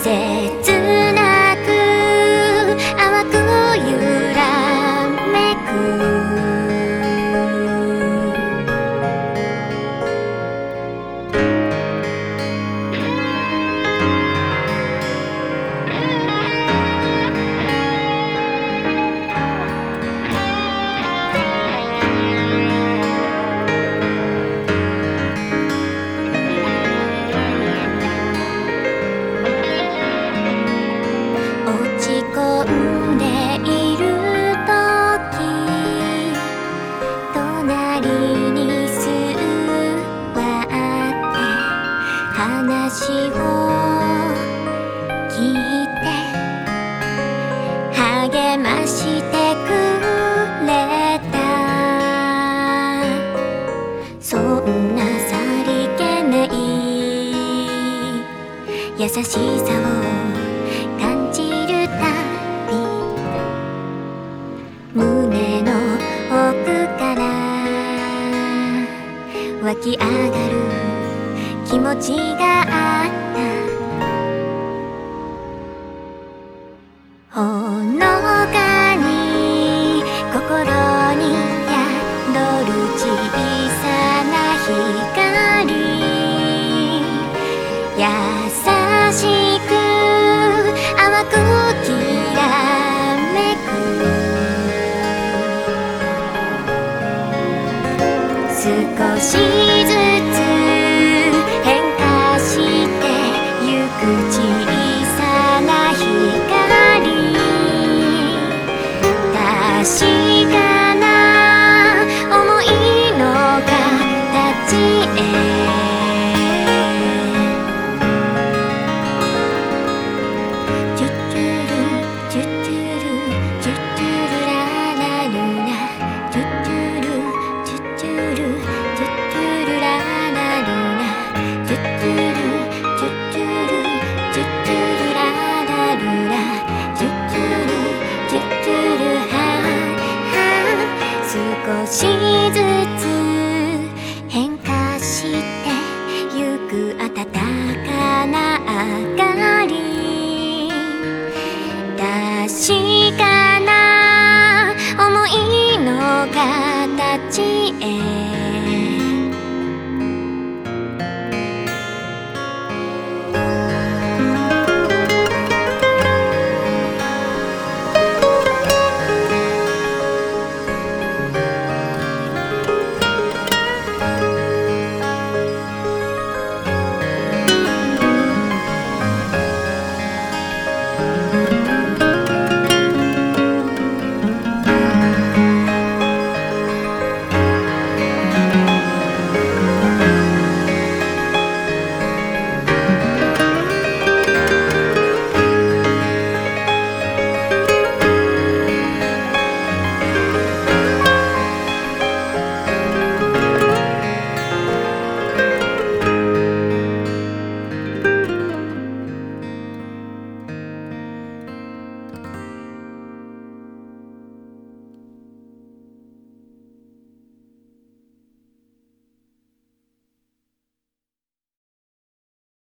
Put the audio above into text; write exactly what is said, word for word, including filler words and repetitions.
切なく淡く揺らめく話を聞いて励ましてくれたそんなさりげない優しさを感じるたび胸の奥から湧き上がる気持ちがあったほのかに心に宿る小さな光優しく淡くきらめく少しずつ小さな光確かな想いの形へチュチュルチュチュルチュチュルララルラチュチュルチュチュルチュチュルララルラチュチュルチュチュルチュチュルララルラチュチュルチュチュルハ少しずつ変化してゆく暖かな明かり確かな想いの形へ